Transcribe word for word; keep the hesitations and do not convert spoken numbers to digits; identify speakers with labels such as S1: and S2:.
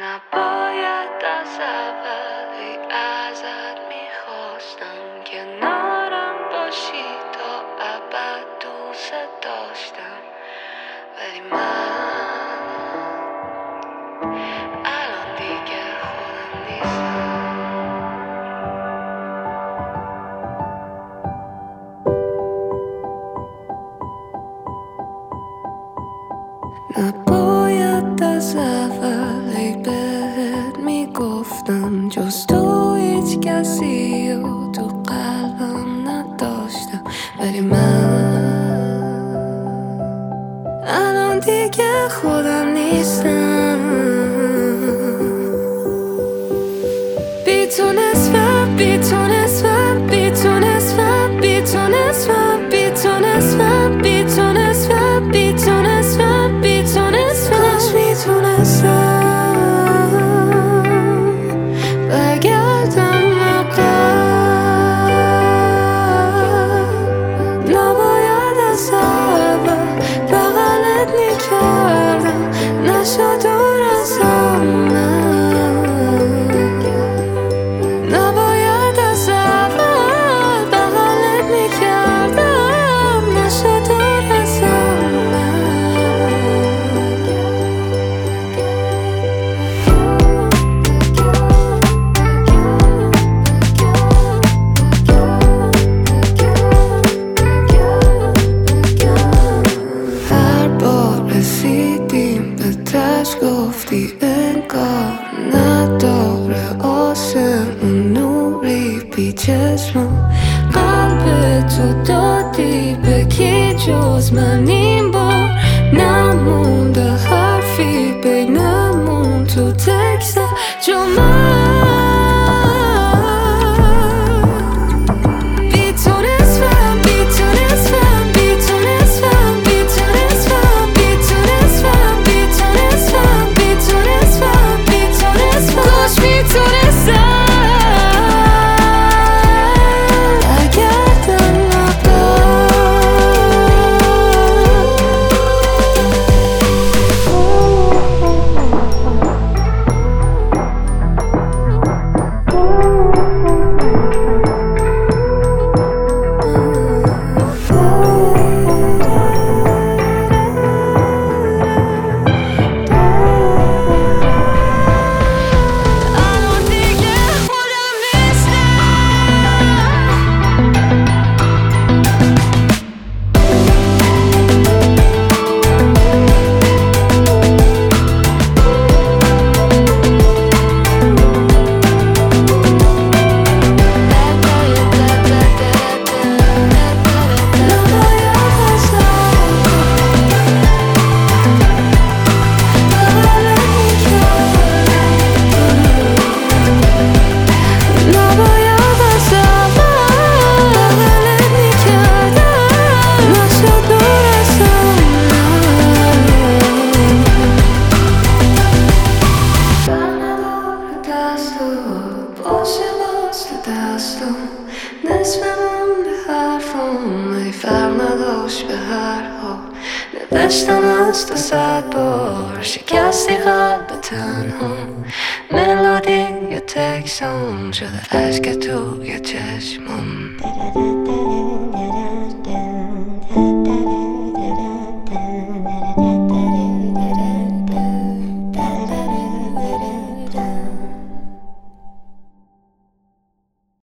S1: نباید از اولی ازت میخواستم که نارم باشی تا ابد دوست داشتم، ولی من الان دیگه خودم نیستم. نباید از اولی بهت میگفتم جز تو هیچ کسی رو تو قلبم نداشتم، ولی من الان دیگه خودم نیستم. بی تو نصفم، بی تو نصفم، بی تو نصفم، بی تو نصفم، بی تو نصفم، بی تو نصفم، بی تو نصفم، بی تو نصفم. کاش میتونستم برگردم عقب، نباید از اول بغلت میکردم، نشد دور ازم. نباید از اول بغلت میکردم، نشد دور ازم. هر بار رسیدیم به تش گفتی انگار نداره آسمون نوری بی چشمم. قلب تو دادی به کی جز من، این بار نمونده حرفی بینمون تو تکست جو من. بی تو نصفم، بی تو نصفم، بی تو نصفم، بی تو نصفم، بی تو نصفم، بی تو نصفم، بی تو نصفم، بی تو نصفم. کاش میتونستم برگردم نصفم به حرفم ای فرق نداشت به هر حال. نوشتم از تو صد بار شکستی قلب تنها، ملودی یا تکسام شده عشق تو یا چشمم.